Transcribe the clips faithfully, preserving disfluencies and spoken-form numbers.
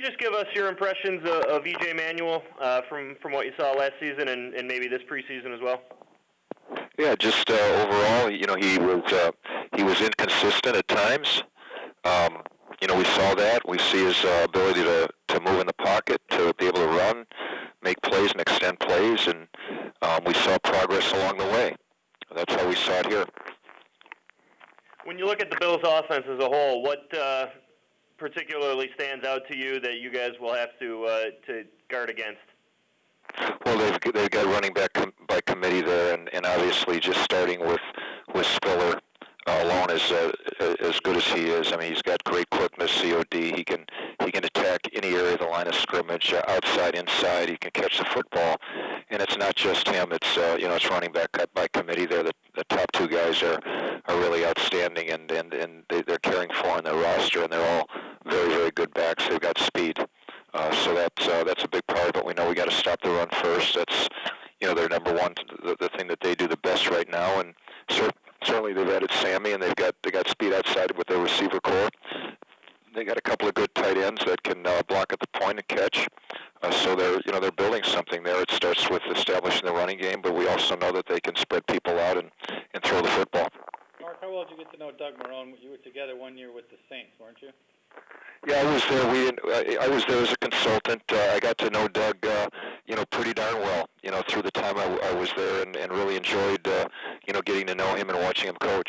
just give us your impressions of, of E J Manuel uh, from from what you saw last season and, and maybe this preseason as well? Yeah, just uh, overall, you know, he was uh, he was inconsistent at times. Um, you know, we saw that. We see his uh, ability to, to move in the pocket, to be able to run, make plays and extend plays, and um, we saw progress along the way. That's how we saw it here. When you look at the Bills' offense as a whole, what uh, particularly stands out to you that you guys will have to uh, to guard against? Well, they've they've got running back com- by committee there, and, and obviously just starting with with Spiller uh, alone is uh, as good as he is. I mean, he's got great quickness, C O D. He can he can attack any area of the line of scrimmage, uh, outside, inside. He can catch the football, and it's not just him. It's uh, you know it's running back by committee there. The, the top two guys are, are really outstanding, and and, and they, they're carrying four on their roster, and they're all very very good backs. They've got speed. Uh, so that's uh, that's a big part of it. We know we got to stop the run first. That's you know their number one, the, the thing that they do the best right now. And cer- certainly they've added Sammy, and they've got they got speed outside with their receiver core. They got a couple of good tight ends that can uh, block at the point and catch. Uh, so they're you know they're building something there. It starts with establishing the running game, but we also know that they can spread people out and, and throw the football. Mark, how well did you get to know Doug Marrone? You were together one year with the Saints, weren't you? Yeah, I was there. We didn't, I was there as a consultant. Uh, I got to know Doug, uh, you know, pretty darn well. You know, through the time I, I was there, and, and really enjoyed, uh, you know, getting to know him and watching him coach.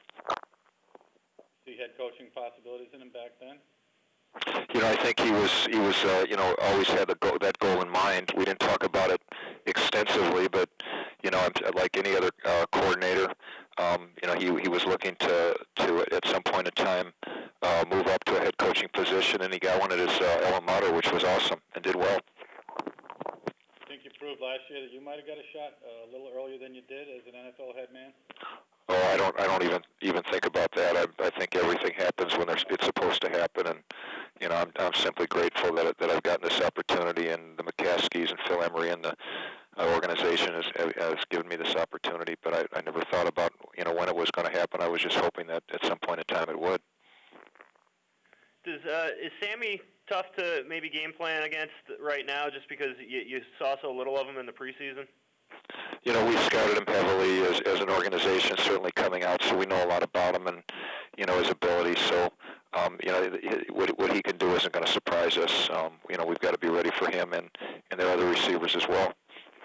So you had coaching possibilities in him back then? You know, I think he was, he was, uh, you know, always had the goal, that goal in mind. We didn't talk about it extensively, but you know, like any other uh, coordinator, um, you know, he he was looking to to at some point in time uh, move up to a head coaching position, and he got one at his uh, alma mater, which was awesome, and did well. I think you proved last year that you might have got a shot uh, a little earlier than you did as an N F L head man. Oh, I don't I don't even even think about that. I I think everything happens when there's, it's supposed to happen, and you know, I'm I'm simply grateful that that I've gotten this opportunity, and the McCaskies and Phil Emery and the uh, organization has has given me this opportunity. But I, I never thought about you know when it was going to happen. I was just hoping that at some point in time it would. Does uh, is Sammy tough to maybe game plan against right now, just because you, you saw so little of him in the preseason? You know, we scouted him heavily as as an organization, certainly coming out, so we know a lot about him and you know his ability. So. Um, you know, what, what he can do isn't going to surprise us. Um, you know, we've got to be ready for him and, and their other receivers as well.